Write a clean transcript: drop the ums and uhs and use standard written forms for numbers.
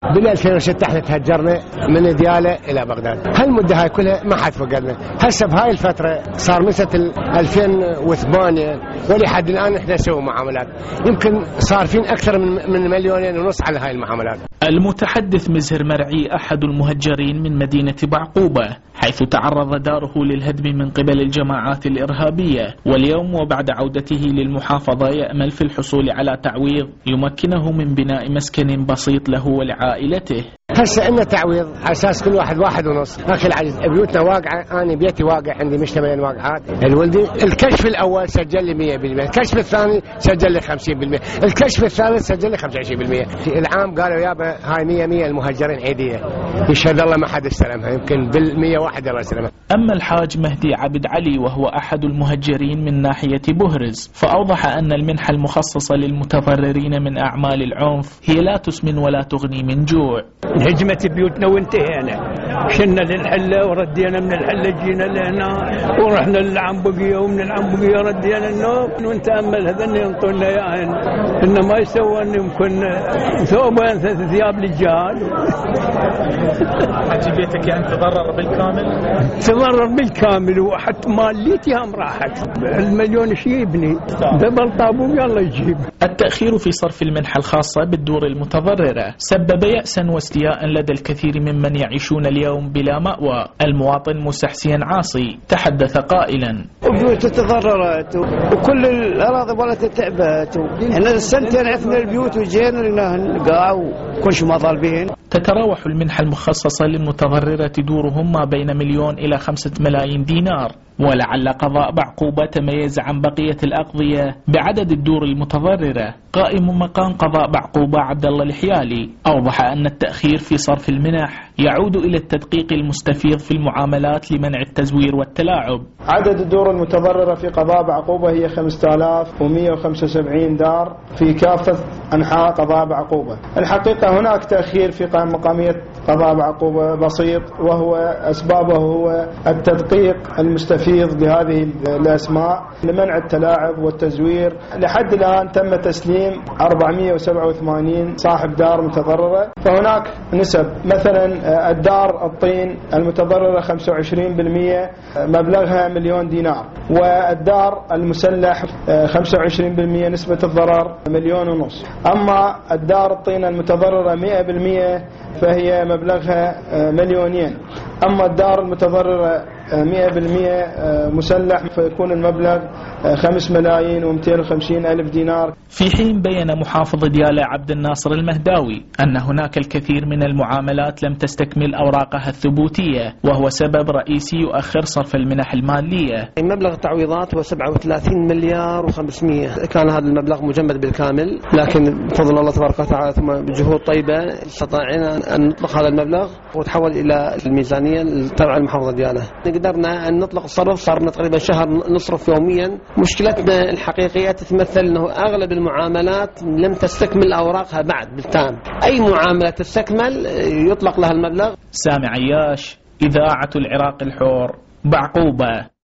بال 2006 احنا تهجرنا من ديالى الى بغداد، هالمده هاي كلها ما حد فقدنا. هسه بهاي الفتره صار من سنه 2008 ولحد الان احنا نسوي معاملات، يمكن صارفين اكثر من 1.5 مليون على هاي المعاملات. المتحدث مزهر مرعي احد المهجرين من مدينه بعقوبه، حيث تعرض داره للهدم من قبل الجماعات الإرهابية، واليوم وبعد عودته للمحافظة يأمل في الحصول على تعويض يمكنه من بناء مسكن بسيط له ولعائلته. هسه عندنا تعويض على اساس كل واحد 1.5، لكن العجز بيوتنا واقعه. انا بيتي واقع، عندي مشتملين واقعات. الولدي الكشف الاول سجل لي 100%، الكشف الثاني سجل لي 50%، الكشف الثالث سجل لي 25%. العام قالوا يابا هاي 100 المهجرين عيديه، يشهد الله ما حد استلمها، يمكن بال101 الله استلمها. اما الحاج مهدي عبد علي وهو احد المهجرين من ناحيه بهرز، فاوضح ان المنحه المخصصه للمتضررين من اعمال العنف هي لا تسمن ولا تغني من جوع. انهجمت بيوتنا وانتهينا، شلنا للحله وردينا من الحله، جينا لهنا ورحنا للعنبقيه، ومن العنبقيه ردينا النوم. ونتامل هذن ينطونا اياهن انه ما يسوى ان يمكن ثوبين 3 ثياب للجال. حجي بيتك يعني تضرر بالكامل؟ تضرر بالكامل، وحتى ماليتي هم راحت. 1,000,000 شيء يبني دبل طابوق يلا يجيب. التأخير في صرف المنحة الخاصة بالدور المتضررة سبب يأسا واستياء لدى الكثير ممن يعيشون اليوم بلا مأوى. المواطن موسى حسين عاصي تحدث قائلا: البيوت تضررت وكل الأراضي ولت تعبت، احنا السنتين عفنا البيوت وجينا لقناهن قاع وكل شيء ما طالبين. تتراوح المنحة المخصصة للمتضررة دورهم ما بين 1,000,000 إلى 5 ملايين دينار، ولعل قضاء بعقوبة تميز عن بقية الأقضية بعدد الدور المتضررة. قائم مقام قضاء بعقوبة عبد الله الحيالي أوضح أن التأخير في صرف المنح يعود إلى التدقيق المستفيض في المعاملات لمنع التزوير والتلاعب. عدد الدور المتضررة في قضاء بعقوبة هي 5175 دار في كافة أنحاء قضاء بعقوبة. الحقيقة هناك تأخير في مقامية قضاء بعقوبة بسيط، وهو أسبابه هو التدقيق المستفيض لهذه الأسماء لمنع التلاعب والتزوير. لحد الآن تم تسليم 487 صاحب دار متضررة. فهناك نسب، مثلا الدار الطين المتضررة 25% مبلغها 1,000,000 دينار، والدار المسلح 25% نسبة الضرر 1,500,000. أما الدار الطين المتضررة 100% فهي مبلغها 2,000,000. أما الدار المتضررة 100% مسلح فيكون المبلغ 5,250,000 دينار. في حين بين محافظ ديالى عبد الناصر المهداوي أن هناك الكثير من المعاملات لم تستكمل أوراقها الثبوتية، وهو سبب رئيسي يؤخر صرف المنح المالية. مبلغ التعويضات هو 37 مليار و500. كان هذا المبلغ مجمد بالكامل، لكن بفضل الله تبارك وتعالى ثم بجهود طيبة استطعنا أن نطلق هذا المبلغ وتحول إلى الميزانية التابعة للمحافظة ديالى. قدرنا أن نطلق الصرف، صارنا تقريبا شهر نصرف يوميا. مشكلتنا الحقيقية تتمثل أنه أغلب المعاملات لم تستكمل أوراقها بعد بالتام. أي معاملة تستكمل يطلق لها المبلغ. سامي عياش، إذاعة العراق الحور، بعقوبة.